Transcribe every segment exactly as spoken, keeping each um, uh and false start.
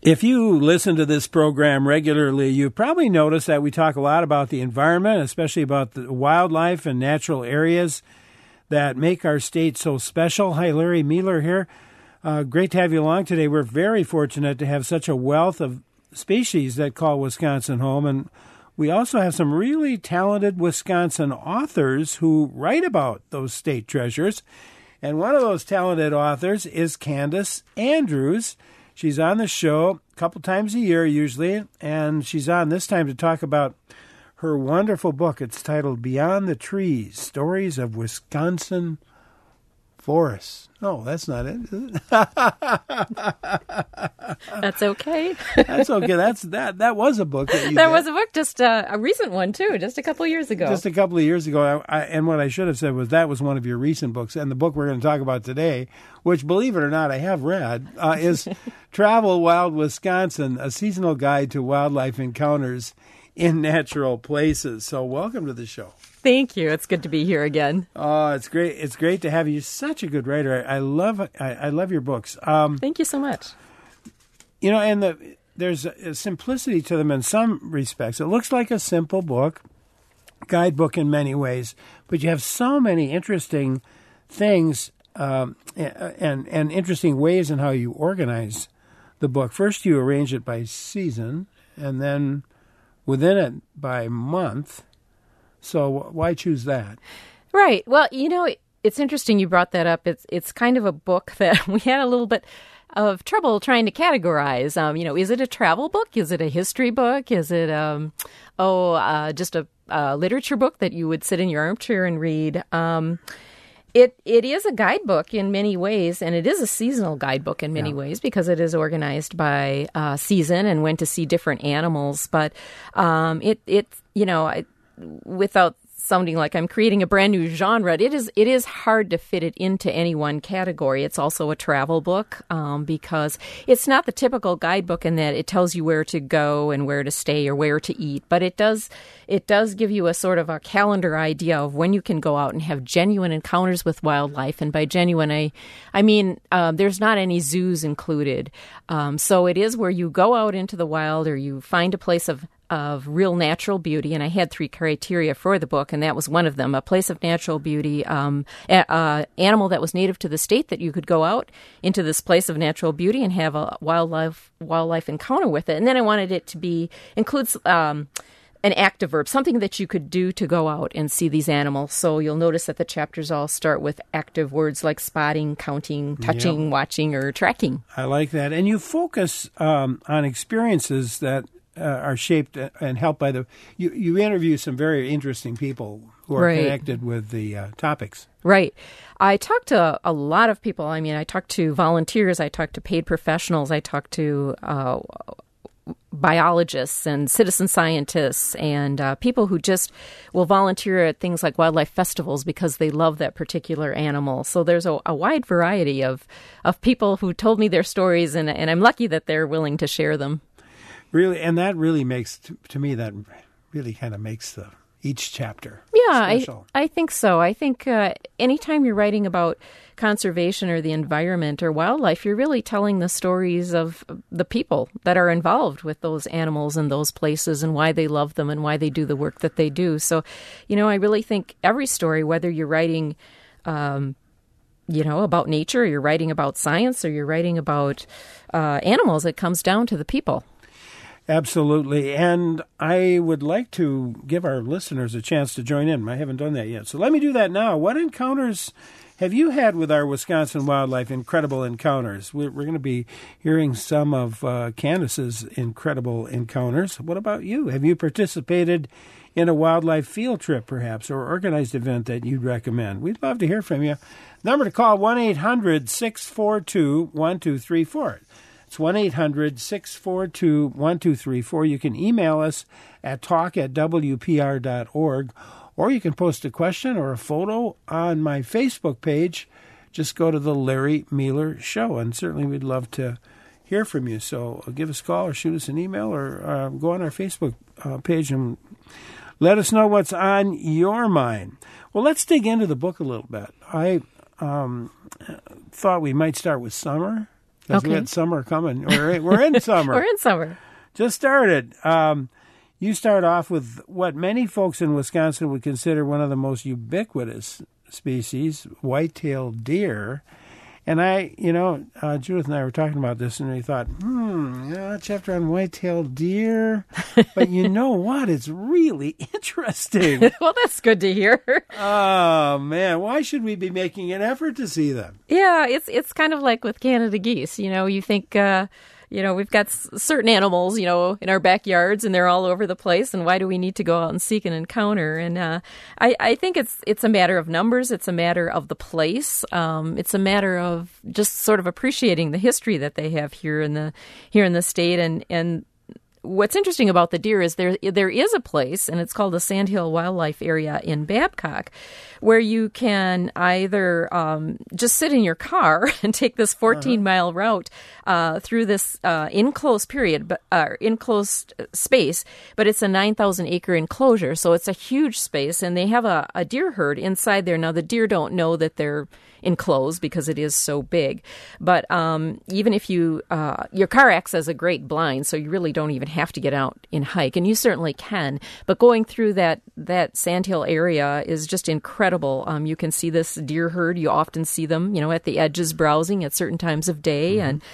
If you listen to this program regularly, you probably notice that we talk a lot about the environment, especially about the wildlife and natural areas that make our state so special. Hi, Larry Mueller here. Uh, great to have you along today. We're very fortunate to have such a wealth of species that call Wisconsin home, and we also have some really talented Wisconsin authors who write about those state treasures. And one of those talented authors is Candace Andrews. She's on the show a couple times a year usually, and she's on this time to talk about her wonderful book. It's titled Beyond the Trees, Stories of Wisconsin Forests. Oh, that's not it, is it? That's okay. That's okay. That's that. That was a book. That, you that did. was a book, just uh, a recent one too, just a couple of years ago. Just a couple of years ago. I, I, and what I should have said was that was one of your recent books. And the book we're going to talk about today, which, believe it or not, I have read, uh, is Travel Wild Wisconsin: A Seasonal Guide to Wildlife Encounters in Natural Places. So, welcome to the show. Thank you. It's good to be here again. Oh, it's great! It's great to have you. You're such a good writer. I, I love. I, I love your books. Um, Thank you so much. You know, and the, there's a simplicity to them in some respects. It looks like a simple book, guidebook in many ways, but you have so many interesting things um, and and interesting ways in how you organize the book. First, you arrange it by season, and then within it by month. So why choose that? Right. Well, you know, it's interesting you brought that up. It's it's kind of a book that we had a little bit of trouble trying to categorize. Um, you know, is it a travel book? Is it a history book? Is it, um, oh, uh, just a, a literature book that you would sit in your armchair and read? Um, it it is a guidebook in many ways, and it is a seasonal guidebook in many yeah. ways because it is organized by uh, season and when to see different animals. But um, it it you know. I, without sounding like I'm creating a brand new genre, it is it is hard to fit it into any one category. It's also a travel book um, because it's not the typical guidebook in that it tells you where to go and where to stay or where to eat, but it does it does give you a sort of a calendar idea of when you can go out and have genuine encounters with wildlife. And by genuine, I I mean uh, there's not any zoos included. Um, so it is where you go out into the wild or you find a place of of real natural beauty, and I had three criteria for the book, and that was one of them, a place of natural beauty, um, a, a animal that was native to the state that you could go out into this place of natural beauty and have a wildlife wildlife encounter with it. And then I wanted it to be, includes um, an active verb, something that you could do to go out and see these animals. So you'll notice that the chapters all start with active words like spotting, counting, touching, yep. watching, or tracking. I like that. And you focus um, on experiences that Uh, are shaped and helped by the. You, you interview some very interesting people who are right. connected with the uh, topics. Right. I talked to a lot of people. I mean, I talked to volunteers. I talked to paid professionals. I talked to uh, biologists and citizen scientists and uh, people who just will volunteer at things like wildlife festivals because they love that particular animal. So there's a, a wide variety of, of people who told me their stories, and, and I'm lucky that they're willing to share them. Really, and that really makes, to, to me, that really kind of makes the each chapter yeah, special. I, I think so. I think uh, anytime you're writing about conservation or the environment or wildlife, you're really telling the stories of the people that are involved with those animals and those places and why they love them and why they do the work that they do. So, you know, I really think every story, whether you're writing um, you know, about nature, or you're writing about science, or you're writing about uh, animals, it comes down to the people. Absolutely. And I would like to give our listeners a chance to join in. I haven't done that yet. So let me do that now. What encounters have you had with our Wisconsin wildlife? Incredible encounters. We're, we're going to be hearing some of uh, Candace's incredible encounters. What about you? Have you participated in a wildlife field trip, perhaps, or organized event that you'd recommend? We'd love to hear from you. Number to call, one eight hundred six four two one two three four. It's one eight hundred six four two one two three four. You can email us at talk at w p r dot org, or you can post a question or a photo on my Facebook page. Just go to the Larry Mueller Show, and certainly we'd love to hear from you. So give us a call or shoot us an email, or uh, go on our Facebook uh, page and let us know what's on your mind. Well, let's dig into the book a little bit. I um, thought we might start with summer. Because Okay. we had summer coming. We're in, we're in summer. We're in summer. Just started. Um, you start off with what many folks in Wisconsin would consider one of the most ubiquitous species, white-tailed deer. And I, you know, uh, Judith and I were talking about this, and we thought, hmm, yeah, that chapter on white-tailed deer. But you know what? It's really interesting. Well, that's good to hear. Oh, man. Why should we be making an effort to see them? Yeah, it's it's kind of like with Canada geese. You know, you think, uh, you know, we've got s- certain animals, you know, in our backyards, and they're all over the place. And why do we need to go out and seek an encounter? And uh, I, I think it's it's a matter of numbers. It's a matter of the place. Um, it's a matter of just sort of appreciating the history that they have here in the here in the state. And and what's interesting about the deer is there there is a place, and it's called the Sandhill Wildlife Area in Babcock, where you can either um, just sit in your car and take this fourteen-mile uh-huh. route uh, through this uh, enclosed period, but uh, enclosed space, but it's a nine thousand acre enclosure, so it's a huge space, and they have a, a deer herd inside there. Now, the deer don't know that they're enclosed because it is so big, but um, even if you, uh, your car acts as a great blind, so you really don't even have to get out and hike, and you certainly can, but going through that, that Sandhill area is just incredible. Um, you can see this deer herd. You often see them, you know, at the edges browsing at certain times of day, mm-hmm. and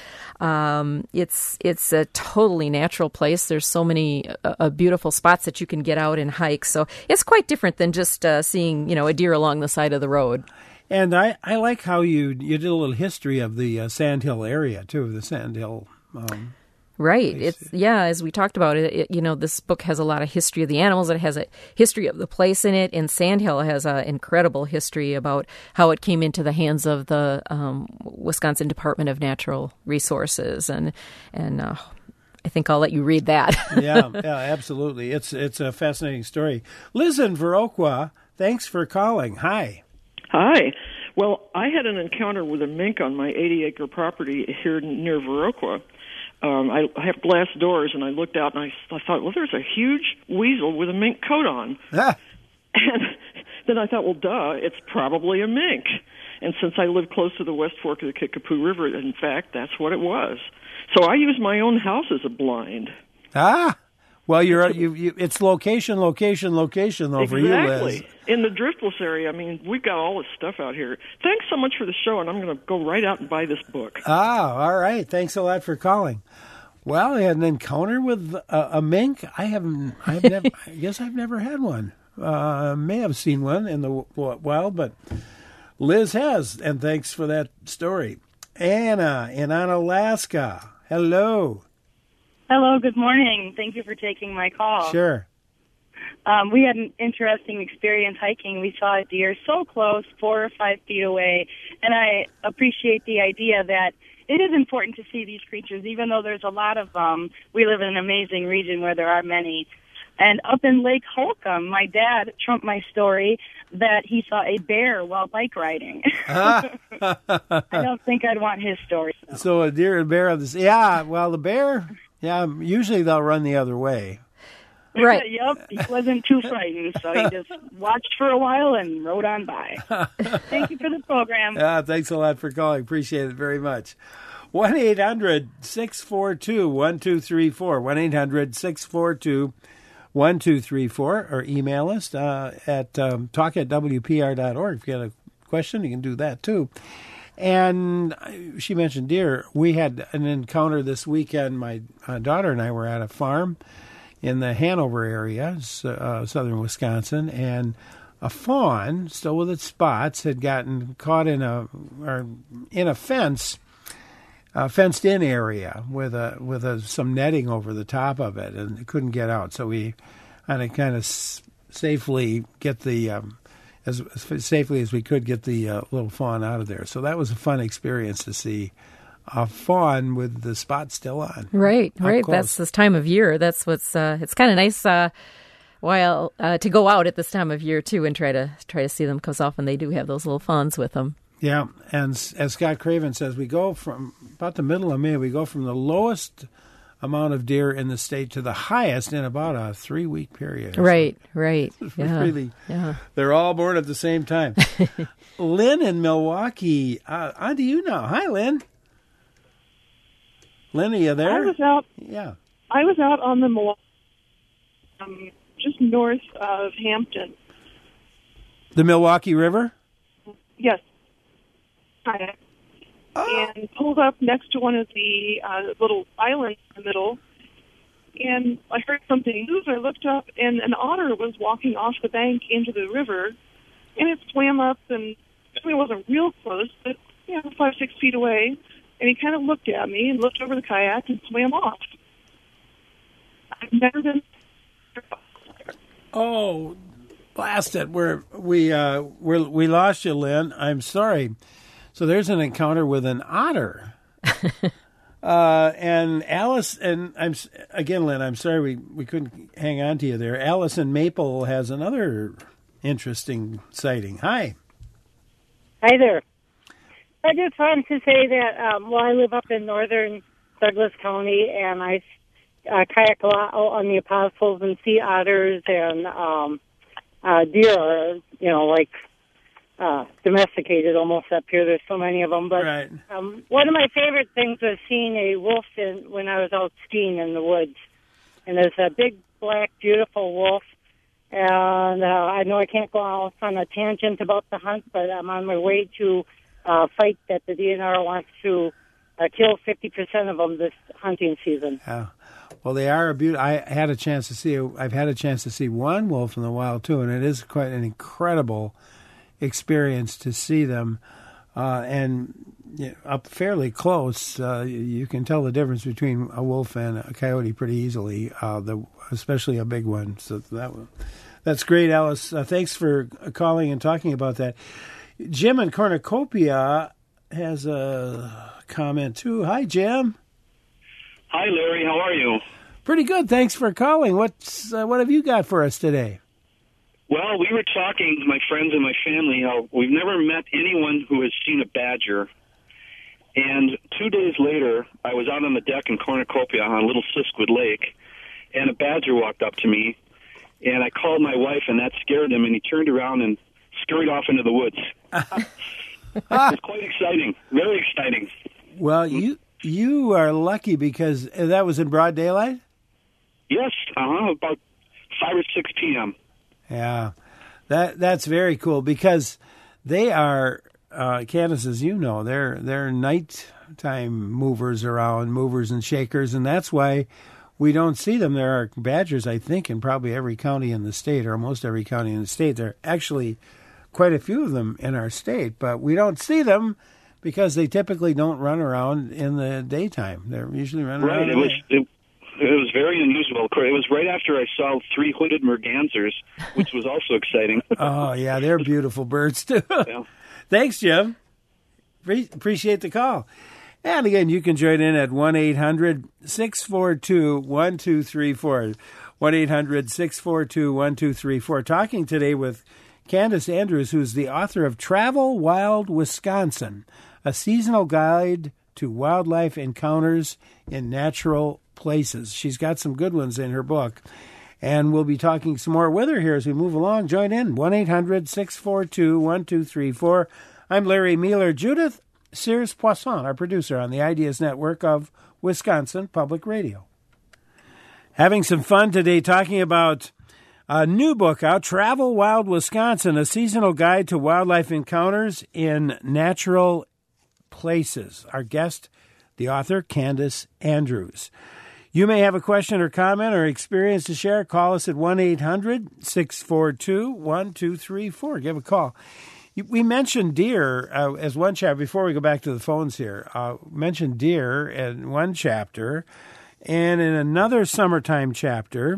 um, it's it's a totally natural place. There's so many uh, uh, beautiful spots that you can get out and hike, so it's quite different than just uh, seeing, you know, a deer along the side of the road. And I, I like how you you did a little history of the uh, Sandhill area, too, the Sandhill um Right. It's yeah, as we talked about it, it, you know, this book has a lot of history of the animals. It has a history of the place in it, and Sandhill has an incredible history about how it came into the hands of the um, Wisconsin Department of Natural Resources, and and uh, I think I'll let you read that. yeah, yeah, absolutely. It's it's a fascinating story. Liz in Viroqua, thanks for calling. Hi. Hi. Well, I had an encounter with a mink on my eighty-acre property here near Viroqua. Um, I, I have glass doors, and I looked out, and I, I thought, well, there's a huge weasel with a mink coat on. Ah. And then I thought, well, duh, it's probably a mink. And since I live close to the West Fork of the Kickapoo River, in fact, that's what it was. So I use my own house as a blind. Ah. Well, you're you, you. It's location, location, location, though, exactly. for you, Liz. In the Driftless area, I mean, we've got all this stuff out here. Thanks so much for the show, and I'm going to go right out and buy this book. Ah, all right. Thanks a lot for calling. Well, I had an encounter with a, a mink. I haven't. I've never. I guess I've never had one. Uh, may have seen one in the wild, but Liz has. And thanks for that story. Anna in Unalaska. Hello. Hello, good morning. Thank you for taking my call. Sure. Um, we had an interesting experience hiking. We saw a deer so close, four or five feet away, and I appreciate the idea that it is important to see these creatures, even though there's a lot of them. We live in an amazing region where there are many. And up in Lake Holcomb, my dad trumped my story that he saw a bear while bike riding. Ah. I don't think I'd want his story. So, so a deer and bear of this. Yeah, well, the bear, yeah, usually they'll run the other way. Right. Yep, he wasn't too frightened, so he just watched for a while and rode on by. Thank you for the program. Yeah, thanks a lot for calling. Appreciate it very much. one eight hundred six four two one two three four. one eight hundred six four two one two three four, or email us uh, at um, talk at w p r dot org. If you got a question, you can do that too. And she mentioned deer. We had an encounter this weekend. My uh, daughter and I were at a farm in the Hanover area, uh, southern Wisconsin, and a fawn, still with its spots, had gotten caught in a or in a fence, a fenced-in area with a with a, some netting over the top of it, and it couldn't get out. So we had to kind of s- safely get the um, as, as safely as we could get the uh, little fawn out of there. So that was a fun experience to see a fawn with the spot still on. Right, right. close. That's this time of year. That's what's. Uh, it's kind of nice. Uh, while uh, to go out at this time of year too, and try to try to see them, because often they do have those little fawns with them. Yeah, and as Scott Craven says, we go from about the middle of May. We go from the lowest amount of deer in the state to the highest in about a three-week period. Right, so right. Yeah. Really, yeah. They're all born at the same time. Lynn in Milwaukee, uh, on to you now. Hi, Lynn. Lynn, are you there? I was out. Yeah. I was out on the Milwaukee, um, just north of Hampton. The Milwaukee River? Yes. Kayak. Oh. And pulled up next to one of the uh, little islands in the middle. And I heard something move. I looked up, and an otter was walking off the bank into the river. And it swam up, and I mean, it wasn't real close, but you know, five, six feet away. And he kind of looked at me and looked over the kayak and swam off. I've never been. Oh, blast it! We're we uh we we lost you, Lynn. I'm sorry. So there's an encounter with an otter. uh, and Alice and I'm again, Lynn. I'm sorry we, we couldn't hang on to you there. Alice in Maple has another interesting sighting. Hi. Hi there. I just wanted to say that, um, well, I live up in northern Douglas County, and I uh, kayak a lot out on the Apostles and see otters and um, uh, deer are, you know, like uh, domesticated almost up here. There's so many of them. But Right. um, one of my favorite things was seeing a wolf in, when I was out skiing in the woods. And there's a big, black, beautiful wolf. And uh, I know I can't go off on a tangent about the hunt, but I'm on my way to uh, fight that the D N R wants to uh, kill fifty percent of them this hunting season. Yeah. Well, they are a beauty. I had a chance to see. I've had a chance to see one wolf in the wild too, and it is quite an incredible experience to see them. Uh, and you know, up fairly close, uh, you can tell the difference between a wolf and a coyote pretty easily. Uh, the especially a big one. So that one, that's great, Alice. Uh, thanks for calling and talking about that. Jim in Cornucopia has a comment too. Hi, Jim. Hi, Larry. How are you? Pretty good. Thanks for calling. What's uh, what have you got for us today? Well, we were talking, my friends and my family, how we've never met anyone who has seen a badger. And two days later, I was out on the deck in Cornucopia on Little Siskwood Lake, and a badger walked up to me, and I called my wife, and that scared him, and he turned around and scurried off into the woods. It was quite exciting, very exciting. Well, you you are lucky because that was in broad daylight? Yes, uh-huh, about five or six p.m. Yeah, that that's very cool because they are, uh, Candace, as you know, they're they're nighttime movers around, movers and shakers, and that's why we don't see them. There are badgers, I think, in probably every county in the state, or almost every county in the state. There are actually quite a few of them in our state, but we don't see them because they typically don't run around in the daytime. They're usually running right. around. It was it, it was very unusual. It was right after I saw three hooded mergansers, which was also exciting. Oh yeah, they're beautiful birds too. Yeah. Thanks, Jim. Pre- appreciate the call. And again, you can join in at one eight hundred six four two one two three four. one eight hundred six four two one two three four. Talking today with Candace Andrews, who's the author of Travel Wild Wisconsin, a seasonal guide to wildlife encounters in natural places. She's got some good ones in her book. And we'll be talking some more with her here as we move along. Join in, one eight hundred six four two one two three four. I'm Larry Mueller. Judith Sears Poisson, our producer on the Ideas Network of Wisconsin Public Radio. Having some fun today talking about a new book out, Travel Wild Wisconsin, a seasonal guide to wildlife encounters in natural places. Our guest, the author, Candace Andrews. You may have a question or comment or experience to share. Call us at one eight hundred six four two one two three four. Give a call. We mentioned deer uh, as one chapter, before we go back to the phones here, uh, mentioned deer in one chapter, and in another summertime chapter,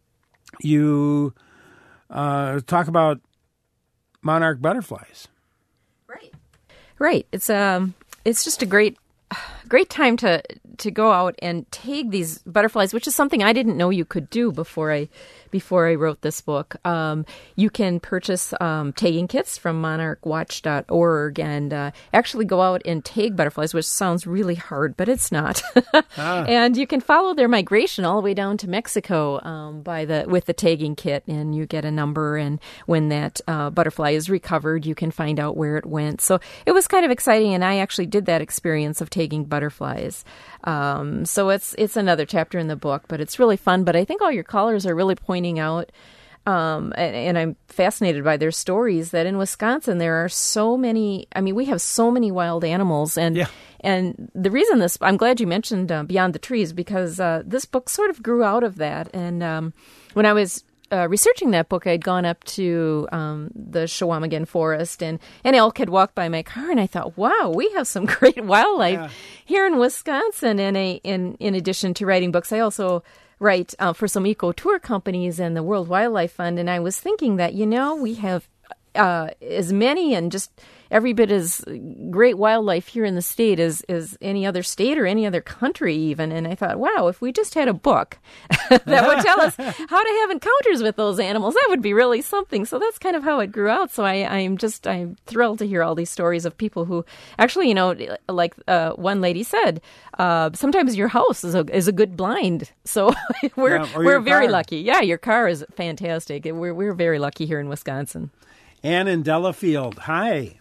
you uh, talk about monarch butterflies. Right. Right. It's um it's just a great great time to to go out and tag these butterflies, which is something I didn't know you could do before I before I wrote this book. Um, you can purchase um, tagging kits from monarch watch dot org and uh, actually go out and tag butterflies, which sounds really hard, but it's not. ah. And you can follow their migration all the way down to Mexico um, by the with the tagging kit, and you get a number, and when that uh, butterfly is recovered, you can find out where it went. So it was kind of exciting, and I actually did that experience of tagging butterflies butterflies. Um, so it's it's another chapter in the book, but it's really fun. But I think all your callers are really pointing out, um, and, and I'm fascinated by their stories, that in Wisconsin there are so many, I mean, we have so many wild animals. And Yeah. and the reason this, I'm glad you mentioned uh, Beyond the Trees, because uh, this book sort of grew out of that. And um, when I was Uh, researching that book, I'd gone up to um, the Chequamegon Forest, and an elk had walked by my car, and I thought, wow, we have some great wildlife Yeah. here in Wisconsin. And a, in, in addition to writing books, I also write uh, for some eco-tour companies and the World Wildlife Fund, and I was thinking that, you know, we have uh, as many and just every bit as great wildlife here in the state as, as any other state or any other country even. And I thought, wow, if we just had a book that would tell us how to have encounters with those animals, that would be really something. So that's kind of how it grew out. So I, I'm just, I'm thrilled to hear all these stories of people who actually, you know, like uh, one lady said, uh, sometimes your house is a, is a good blind. So we're, Yeah, or we're your very car. lucky. Yeah, your car is fantastic. We're, we're very lucky here in Wisconsin. Ann in Delafield, hi.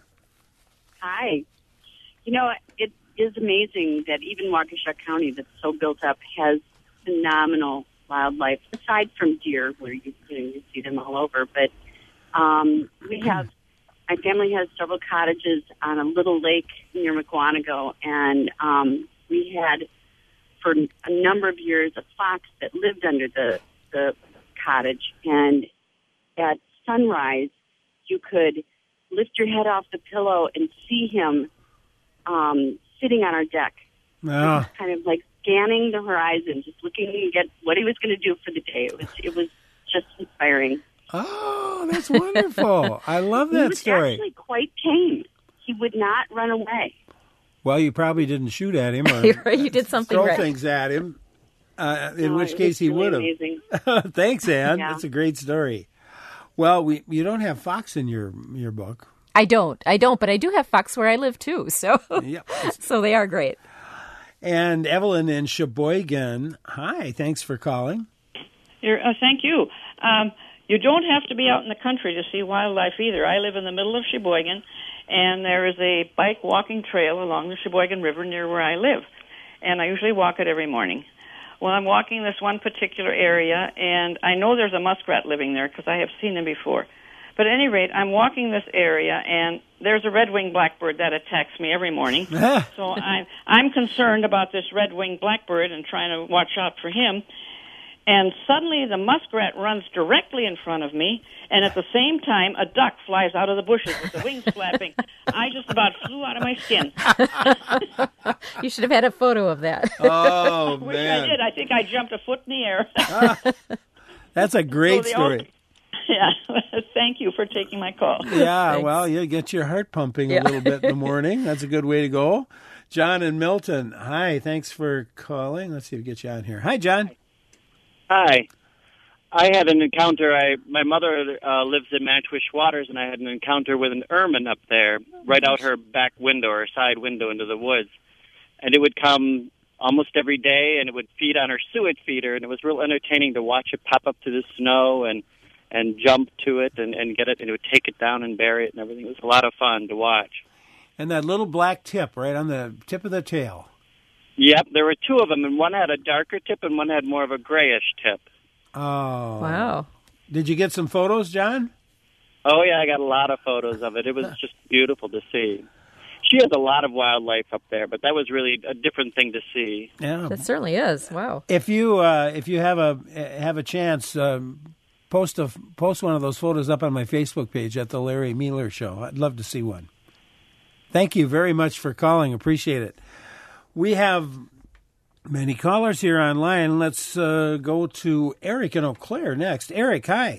Hi. You know, it is amazing that even Waukesha County, that's so built up, has phenomenal wildlife, aside from deer, where you, you, know, you see them all over. But um, we have, my family has several cottages on a little lake near McWanago, and um, we had, for a number of years, a fox that lived under the, the cottage. And at sunrise, you could lift your head off the pillow and see him um, sitting on our deck, Ah, kind of like scanning the horizon, just looking to get what he was going to do for the day. It was it was just inspiring. oh, that's wonderful. I love He that was story. actually quite tame. He would not run away. Well, you probably didn't shoot at him or You did something throw right. things at him, uh, in No, which it case was he really would have. amazing. Thanks, Ann. Yeah. That's a great story. Well, we you don't have fox in your your book. I don't. I don't, but I do have fox where I live too. So, Yep. so they are great. And Evelyn in Sheboygan, hi. Thanks for calling. You're, uh, thank you. Um, you don't have to be out in the country to see wildlife either. I live in the middle of Sheboygan, and there is a bike walking trail along the Sheboygan River near where I live, and I usually walk it every morning. Well, I'm walking this one particular area, and I know there's a muskrat living there because I have seen them before. But at any rate, I'm walking this area, and there's a red-winged blackbird that attacks me every morning. So I'm, I'm concerned about this red-winged blackbird and trying to watch out for him. And suddenly the muskrat runs directly in front of me, and at the same time, a duck flies out of the bushes with the wings flapping. I just about flew out of my skin. You should have had a photo of that. Oh, Which man. I did. I think I jumped a foot in the air. That's a great So the story. only- Yeah, thank you for taking my call. Yeah, Thanks. well, you get your heart pumping Yeah. a little bit in the morning. That's a good way to go. John and Milton, hi. Thanks for calling. Let's see if we get you on here. Hi, John. Hi. I had an encounter. I my mother uh, lives in Matchwish Waters, and I had an encounter with an ermine up there, right out her back window or side window into the woods. And it would come almost every day, and it would feed on her suet feeder, and it was real entertaining to watch it pop up to the snow and and jump to it and, and get it, and it would take it down and bury it and everything. It was a lot of fun to watch. And that little black tip right on the tip of the tail. Yep, there were two of them, and one had a darker tip and one had more of a grayish tip. Oh. Wow. Did you get some photos, John? Oh, yeah, I got a lot of photos of it. It was just beautiful to see. She has a lot of wildlife up there, but that was really a different thing to see. Yeah. That certainly is. Wow. If you uh, if you have a have a chance, um, post a post one of those photos up on my Facebook page at the Larry Mueller Show. I'd love to see one. Thank you very much for calling. Appreciate it. We have many callers here online. Let's uh, go to Eric in Eau Claire next. Eric, hi.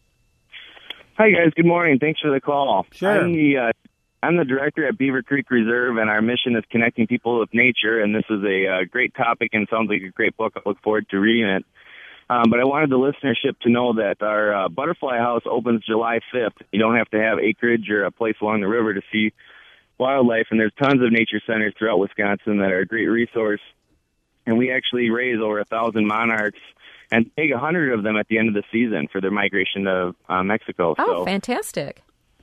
Hi, guys. Good morning. Thanks for the call. Sure. I'm the, uh, I'm the director at Beaver Creek Reserve, and our mission is connecting people with nature, and this is a uh, great topic and sounds like a great book. I look forward to reading it. Um, but I wanted the listenership to know that our uh, butterfly house opens July fifth. You don't have to have acreage or a place along the river to see wildlife, and there's tons of nature centers throughout Wisconsin that are a great resource. And we actually raise over a thousand monarchs and take a hundred of them at the end of the season for their migration to uh, Mexico. Oh, so, fantastic.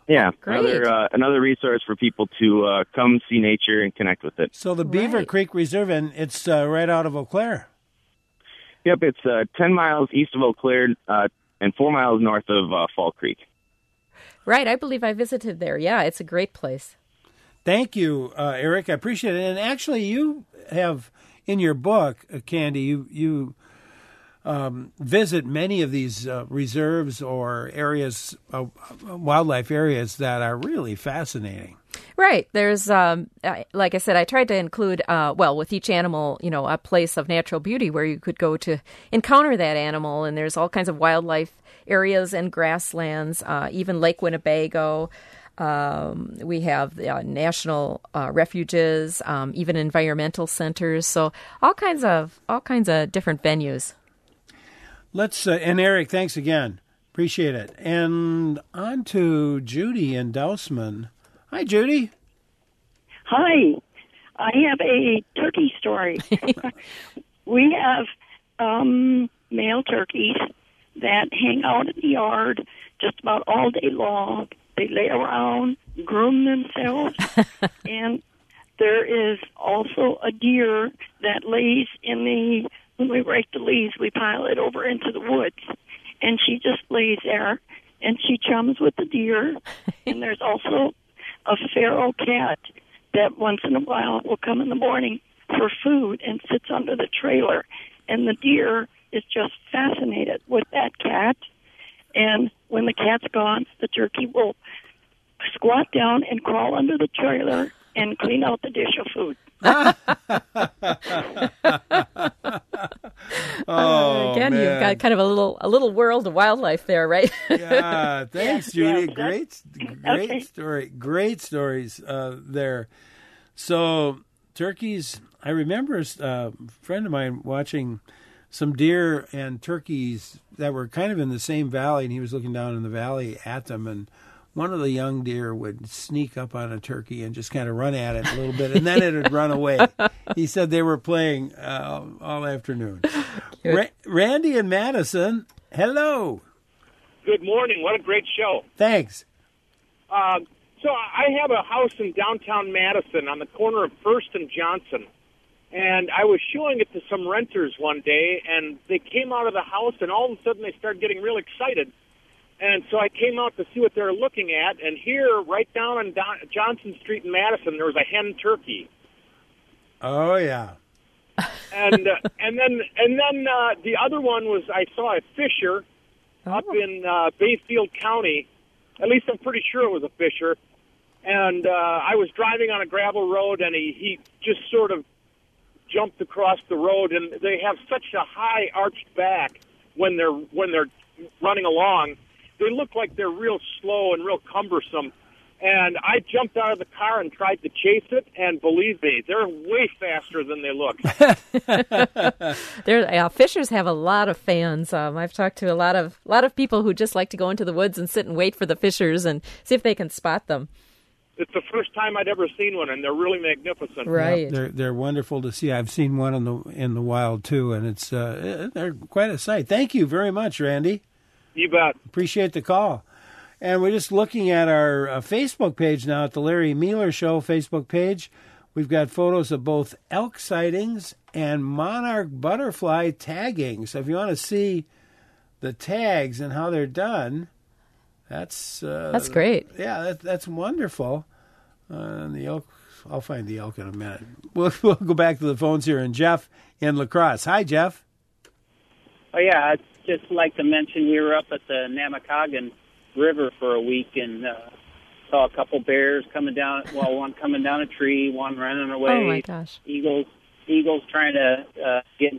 Yeah, Great. another uh, another resource for people to uh, come see nature and connect with it. So the Beaver Right. Creek Reserve, and it's uh, right out of Eau Claire. Yep, it's uh, ten miles east of Eau Claire uh, and four miles north of uh, Fall Creek. Right, I believe I visited there. Yeah, it's a great place. Thank you, uh, Eric. I appreciate it. And actually, you have in your book, uh, Candy, you you um, visit many of these uh, reserves or areas, uh, wildlife areas that are really fascinating. Right. There's, um, I, like I said, I tried to include, uh, well, with each animal, you know, a place of natural beauty where you could go to encounter that animal. And there's all kinds of wildlife areas and grasslands, uh, even Lake Winnebago. Um, we have uh, national uh, refuges, um, even environmental centers. So all kinds of all kinds of different venues. Let's uh, and Eric, thanks again. Appreciate it. And on to Judy in Dousman. Hi, Judy. Hi. I have a turkey story. We have um, male turkeys that hang out in the yard just about all day long. They lay around, groom themselves, and there is also a deer that lays in the, when we rake the leaves, we pile it over into the woods, and she just lays there, and she chums with the deer, and there's also a feral cat that once in a while will come in the morning for food and sits under the trailer, and the deer is just fascinated with that cat. And when the cat's gone, the turkey will squat down and crawl under the trailer and clean out the dish of food. Oh, uh, again, man. you've got kind of a little a little world of wildlife there, right? Yeah, thanks, Yeah, Judy. yeah, great, great okay. story. Great stories uh, there. So turkeys, I remember uh, a friend of mine watching some deer and turkeys that were kind of in the same valley, and he was looking down in the valley at them, and one of the young deer would sneak up on a turkey and just kind of run at it a little bit, and then it would run away. He said they were playing uh, all afternoon. Ra- Randy and Madison, hello. Good morning. What a great show. Thanks. Um, so I have a house in downtown Madison on the corner of First and Johnson. And I was showing it to some renters one day, and they came out of the house, and all of a sudden they started getting real excited. And so I came out to see what they were looking at, and here, right down on Don- Johnson Street in Madison, there was a hen turkey. Oh, yeah. And uh, and then and then uh, the other one was I saw a fisher oh. up in uh, Bayfield County. At least I'm pretty sure it was a fisher. And uh, I was driving on a gravel road, and he, he just sort of jumped across the road, and they have such a high arched back when they're when they're running along. They look like they're real slow and real cumbersome. And I jumped out of the car and tried to chase it, and believe me, they're way faster than they look. There, uh, fishers have a lot of fans. Um, I've talked to a lot of lot of people who just like to go into the woods and sit and wait for the fishers and see if they can spot them. It's the first time I'd ever seen one, and they're really magnificent. Right, yeah, they're they're wonderful to see. I've seen one in the in the wild too, and it's uh, they're quite a sight. Thank you very much, Randy. You bet. Appreciate the call. And we're just looking at our uh, Facebook page now, at the Larry Mueller Show Facebook page. We've got photos of both elk sightings and monarch butterfly tagging. So if you want to see the tags and how they're done, that's uh, that's great. Yeah, that, that's wonderful. Uh, and the elk, I'll find the elk in a minute. We'll, we'll go back to the phones here. And Jeff in La Crosse. Hi, Jeff. Oh, yeah, I'd just like to mention we were up at the Namakagon River for a week and uh, saw a couple bears coming down, well, one coming down a tree, one running away. Oh, my gosh. Eagles, eagles trying to uh, get...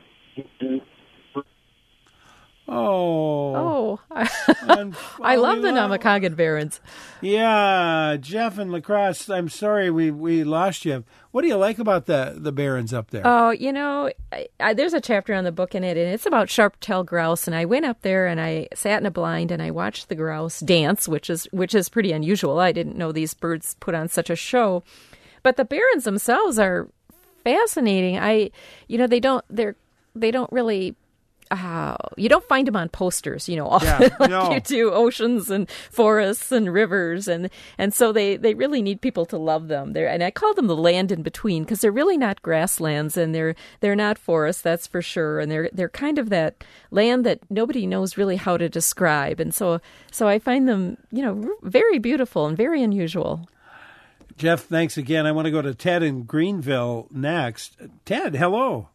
Oh. Oh. I love the Namakagon Barrens. Yeah, Jeff and La Crosse, I'm sorry we, we lost you. What do you like about the, the Barrens up there? Oh, you know, I, I, there's a chapter on the book in it, and it's about sharp-tailed grouse. And I went up there and I sat in a blind and I watched the grouse dance, which is which is pretty unusual. I didn't know these birds put on such a show. But the Barrens themselves are fascinating. I, you know, they don't they're they don't really uh, you don't find them on posters, you know, often Yeah, like no. you do oceans and forests and rivers. And, and so they, they really need people to love them. They're, and I call them the land in between because they're really not grasslands and they're they're not forests, that's for sure. And they're they're kind of that land that nobody knows really how to describe. And so so I find them, you know, very beautiful and very unusual. Jeff, thanks again. I want to go to Ted in Greenville next. Ted, hello.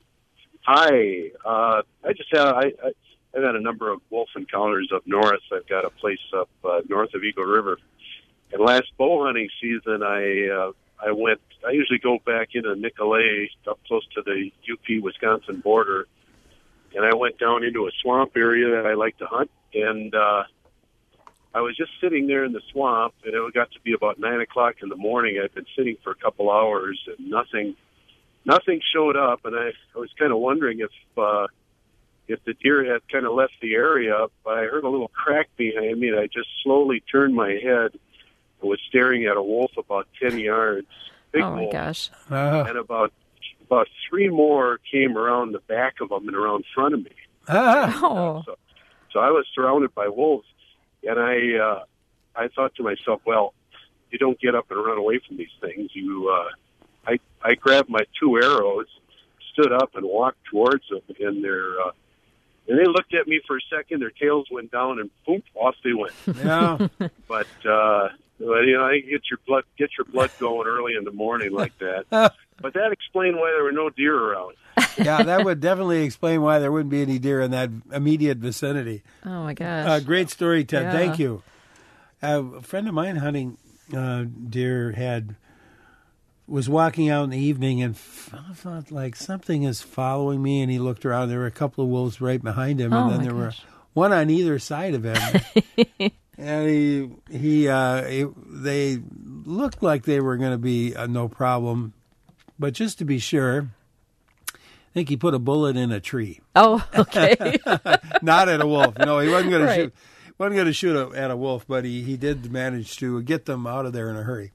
Hi. Uh, I just had I, I, I've had a number of wolf encounters up north. I've got a place up uh, north of Eagle River. And last bow hunting season, I uh, I went. I usually go back into Nicolet, up close to the U P Wisconsin border, and I went down into a swamp area that I like to hunt. And uh, I was just sitting there in the swamp, and it got to be about nine o'clock in the morning. I'd been sitting for a couple hours, and nothing. Nothing showed up, and I, I was kind of wondering if uh, if the deer had kind of left the area. But I heard a little crack behind me, and I just slowly turned my head and was staring at a wolf about ten yards. Big oh, my wolf. gosh. Uh, And about about three more came around the back of them and around front of me. Ah. Oh. So, so I was surrounded by wolves, and I uh, I thought to myself, well, you don't get up and run away from these things. You uh, I, I grabbed my two arrows, stood up, and walked towards them. And they're, uh, and they looked at me for a second. Their tails went down, and boom, off they went. Yeah. But uh, well, you know, I get your blood get your blood going early in the morning like that. But that explained why there were no deer around. Yeah, that would definitely explain why there wouldn't be any deer in that immediate vicinity. Oh, my gosh. Uh, great story, Ted. Yeah. Thank you. Uh, a friend of mine hunting uh, deer had was walking out in the evening and felt like something is following me, and he looked around. There were a couple of wolves right behind him, Oh, and then my there gosh. were one on either side of him. And he, he, uh, he, they looked like they were going to be uh, no problem, but just to be sure, I think he put a bullet in a tree. Oh, okay. Not at a wolf. No, he wasn't going Right. to shoot. wasn't going to shoot a, at a wolf, but he, he did manage to get them out of there in a hurry.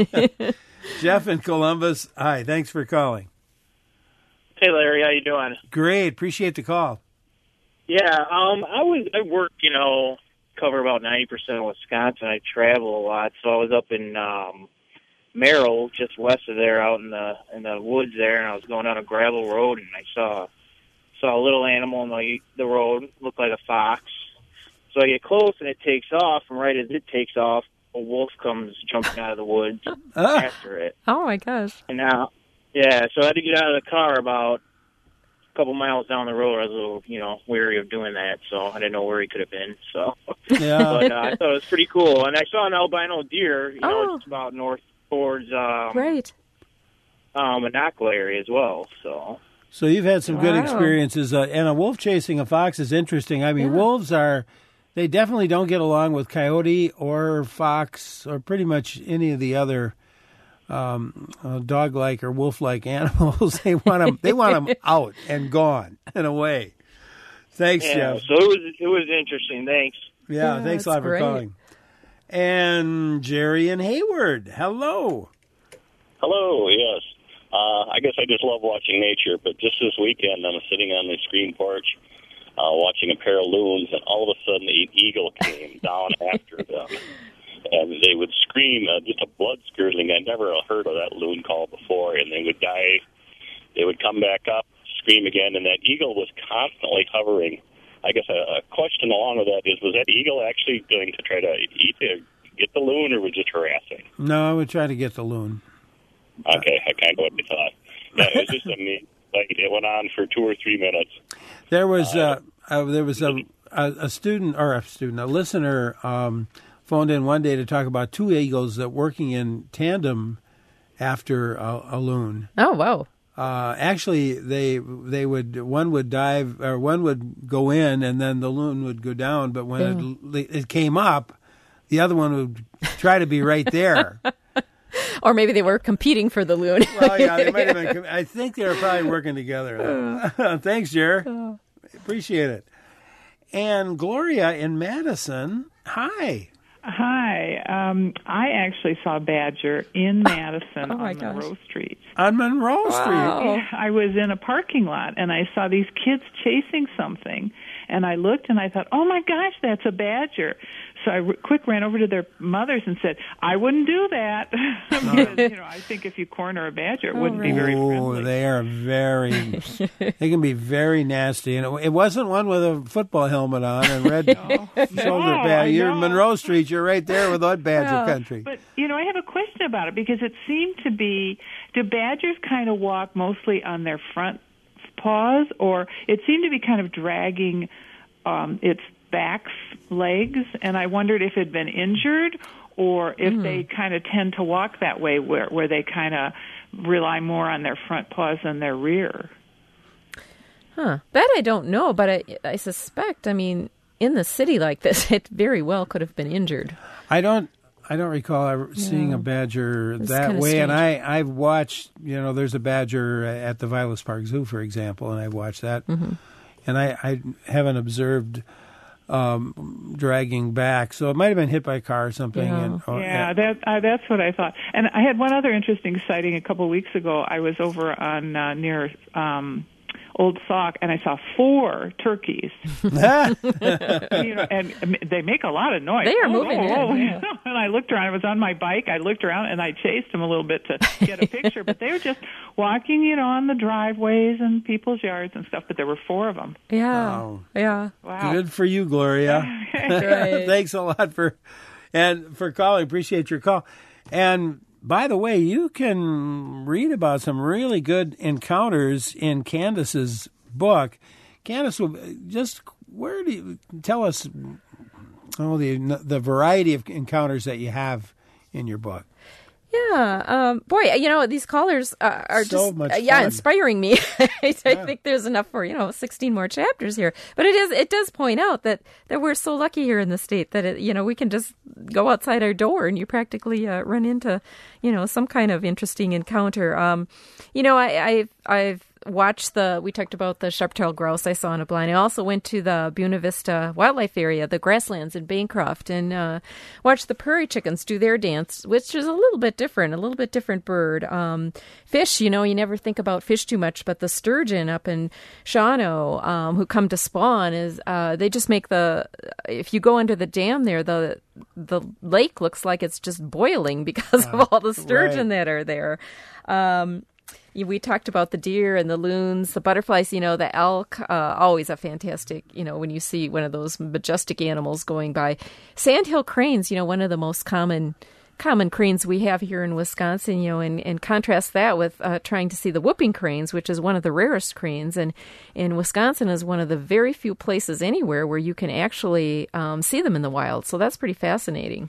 Jeff in Columbus, hi. Thanks for calling. Hey, Larry, how you doing? Great. Appreciate the call. Yeah, um, I was I work, you know, cover about ninety percent of Wisconsin. I travel a lot, so I was up in um, Merrill, just west of there, out in the in the woods there, and I was going down a gravel road, and I saw saw a little animal on the the road, looked like a fox. So I get close, and it takes off, and right as it takes off, a wolf comes jumping out of the woods Ah. after it. Oh, my gosh. And now, yeah, so I had to get out of the car about a couple miles down the road. I was a little, you know, weary of doing that, so I didn't know where he could have been. So, Yeah. but uh, I thought it was pretty cool. And I saw an albino deer, you know, Oh. it's about north towards um, Great. um, Monaco area as well. So, So you've had some good Wow. experiences, uh, and a wolf chasing a fox is interesting. I mean, Yeah. wolves are, they definitely don't get along with coyote or fox or pretty much any of the other um, uh, dog-like or wolf-like animals. They want them, they want them out and gone and away. Thanks, yeah, Jeff. so it was it was interesting. Thanks. Yeah, Yeah, thanks a that's lot for great. calling. And Jerry and Hayward, hello. Hello, yes. Uh, I guess I just love watching nature, but just this weekend I'm sitting on the screen porch uh, watching a pair of loons, and all of a sudden an eagle came down after them. And they would scream, uh, just a blood-curdling. I'd never heard of that loon call before, and they would dive. They would come back up, scream again, and that eagle was constantly hovering. I guess a, a question along with that is, was that eagle actually going to try to eat the, get the loon, or was it harassing? No, I would try to get the loon. Okay, I kind of what I thought. Yeah, it was just a neat, like, it went on for two or three minutes. There was uh, uh, there was a, a a student or a student, a listener um, phoned in one day to talk about two eagles that working in tandem after a, a loon. Oh, wow. Uh, actually, they they would one would dive or one would go in and then the loon would go down. But when it, it came up, the other one would try to be right there. Or maybe they were competing for the loon. Well, yeah, they might have been. I think they were probably working together. Thanks, Jer. Appreciate it. And Gloria in Madison, hi. Hi. Um, I actually saw a badger in Madison oh my on gosh. Monroe Street. On Monroe Wow. Street? I was in a parking lot, and I saw these kids chasing something, and I looked, and I thought, oh, my gosh, that's a badger. So I r- quick ran over to their mothers and said, I wouldn't do that. because, you know, I think if you corner a badger, it wouldn't be very Oh, friendly. they are very, they can be very nasty. And it, it wasn't one with a football helmet on and red shoulder No, pad. I You're in know. Monroe Street. You're right there with that badger Well, country. But, you know, I have a question about it because it seemed to be, do badgers kind of walk mostly on their front paws, or it seemed to be kind of dragging um, its back legs, and I wondered if it had been injured or if Mm. they kind of tend to walk that way where, where they kind of rely more on their front paws than their rear. Huh. That I don't know, but I, I suspect, I mean, in the city like this, it very well could have been injured. I don't. I don't recall ever seeing Yeah. a badger It's that kinda way. And strange. I, I've watched, you know, there's a badger at the Vilas Park Zoo, for example, and I've watched that. Mhm. And I, I haven't observed um, dragging back. So it might have been hit by a car or something. Yeah, And, oh, yeah that, uh, that's what I thought. And I had one other interesting sighting a couple of weeks ago. I was over on uh, near um, Old Sauk, and I saw four turkeys. you know, and they make a lot of noise. They are Oh, moving oh, in, oh. yeah. And I looked around. I was on my bike. I looked around, and I chased them a little bit to get a picture. But they were just walking, you know, on the driveways and people's yards and stuff. But there were four of them. Yeah. Oh. Yeah. Wow. Good for you, Gloria. Right. Thanks a lot for and for calling. Appreciate your call. And by the way, you can read about some really good encounters in Candace's book. Candace, just where do you tell us oh the the variety of encounters that you have in your book? Yeah, um, boy, you know, these callers uh, are So just much uh, yeah fun. inspiring me. I think there's enough for you know sixteen more chapters here. But it is it does point out that that we're so lucky here in the state that it, you know we can just go outside our door and you practically uh, run into you know some kind of interesting encounter. Um, you know, I I've, I've watched the we talked about the sharp-tailed grouse I saw in a blind. I also went to the Buena Vista Wildlife Area, the grasslands in Bancroft, and uh, watched the prairie chickens do their dance, which is a little bit different, a little bit different bird. Um, fish, you know, you never think about fish too much, but the sturgeon up in Shawano, um, who come to spawn, is uh, they just make the if you go under the dam there, the the lake looks like it's just boiling because of all the sturgeon right. that are there. Um, We talked about the deer and the loons, the butterflies, you know, the elk, uh, always a fantastic, you know, when you see one of those majestic animals going by. Sandhill cranes, you know, one of the most common common cranes we have here in Wisconsin, you know, and, and contrast that with uh, trying to see the whooping cranes, which is one of the rarest cranes. And in Wisconsin is one of the very few places anywhere where you can actually um, see them in the wild. So that's pretty fascinating.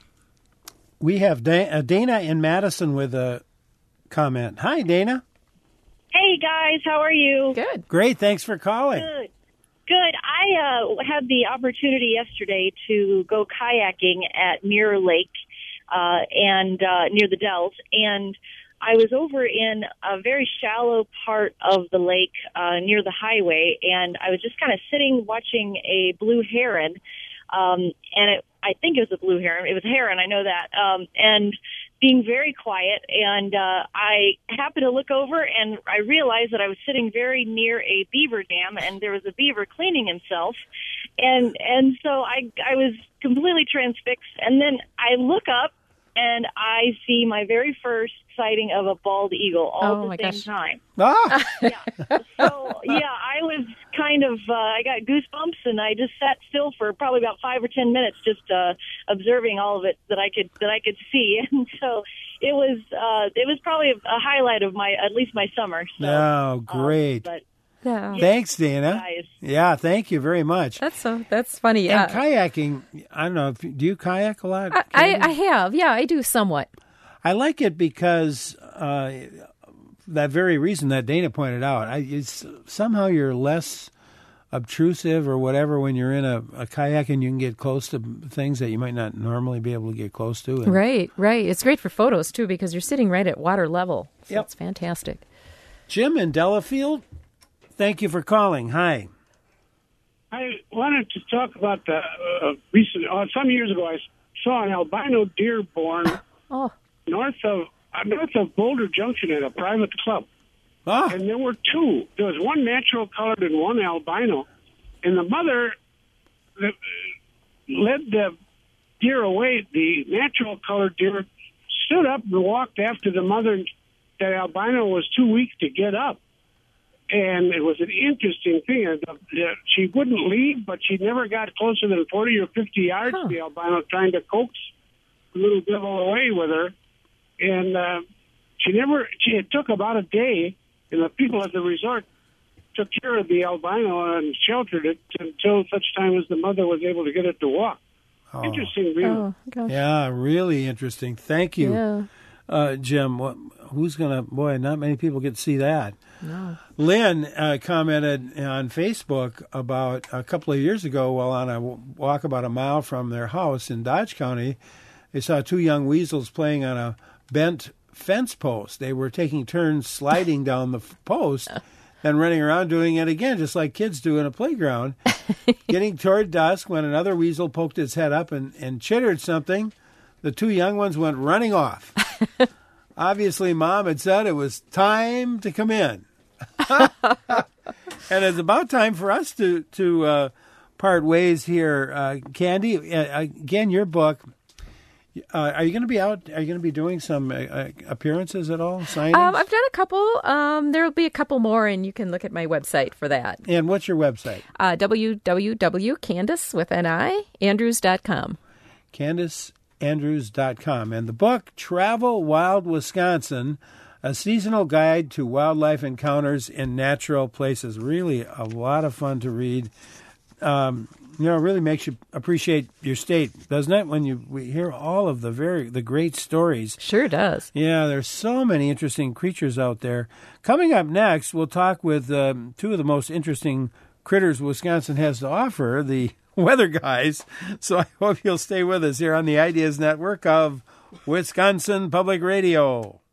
We have Da- uh, Dana in Madison with a comment. Hi, Dana. Hey guys, how are you? Good. Great. Thanks for calling. Good. Good. I uh, had the opportunity yesterday to go kayaking at Mirror Lake uh, and uh, near the Dells, and I was over in a very shallow part of the lake uh, near the highway, and I was just kind of sitting watching a blue heron, um, and it, I think it was a blue heron. It was a heron, I know that, um, and being very quiet, and uh, I happened to look over, and I realized that I was sitting very near a beaver dam, and there was a beaver cleaning himself, and and so I I was completely transfixed, and then I look up, and I see my very first sighting of a bald eagle all Oh, at my the same gosh. time. Ah! So, yeah, I was kind of, uh, I got goosebumps, and I just sat still for probably about five or ten minutes just uh, observing all of it that I could that I could see. And so it was uh, it was probably a, a highlight of my, at least my summer. So, Oh, great. but Yeah. Thanks, Dana. guys. Yeah, thank you very much. That's so that's funny. And Uh, kayaking, I don't know, if, do you kayak a lot? I, I, I have, yeah, I do somewhat. I like it because uh, that very reason that Dana pointed out. I, it's, somehow you're less obtrusive or whatever when you're in a, a kayak and you can get close to things that you might not normally be able to get close to. And Right, right. It's great for photos, too, because you're sitting right at water level. So Yep. it's fantastic. Jim in Delafield, thank you for calling. Hi. I wanted to talk about the uh, recent. Uh, some years ago, I saw an albino deer born oh. north of uh, north of Boulder Junction at a private club. Ah. And there were two. There was one natural colored and one albino. And the mother uh, led the deer away. The natural colored deer stood up and walked after the mother. That albino was too weak to get up. And it was an interesting thing. She wouldn't leave, but she never got closer than forty or fifty yards. Huh. The albino trying to coax the little devil away with her. And uh, she never, she, it took about a day, and the people at the resort took care of the albino and sheltered it until such time as the mother was able to get it to walk. Oh. Interesting, really. Oh, gosh. Yeah, really interesting. Thank you, yeah. uh, Jim. What, who's going to, boy, not many people get to see that. No. Lynn uh, commented on Facebook about a couple of years ago while on a walk about a mile from their house in Dodge County, they saw two young weasels playing on a bent fence post. They were taking turns sliding down the post and running around doing it again, just like kids do in a playground. Getting toward dusk when another weasel poked its head up and, and chittered something, the two young ones went running off. Obviously, Mom had said it was time to come in. And it's about time for us to, to uh, part ways here. Uh, Candy, uh, again, your book, uh, are you going to be out? Are you going to be doing some uh, appearances at all, signings? Um, I've done a couple. Um, there will be a couple more, and you can look at my website for that. And what's your website? Uh, w w w dot candace with an I, Andrews dot com. Candace Andrews dot com. And the book, Travel Wild Wisconsin, a seasonal guide to wildlife encounters in natural places. Really a lot of fun to read. Um, you know, it really makes you appreciate your state, doesn't it? When you we hear all of the very the great stories. Sure does. Yeah, there's so many interesting creatures out there. Coming up next, we'll talk with um, two of the most interesting critters Wisconsin has to offer, the weather guys. So I hope you'll stay with us here on the Ideas Network of Wisconsin Public Radio.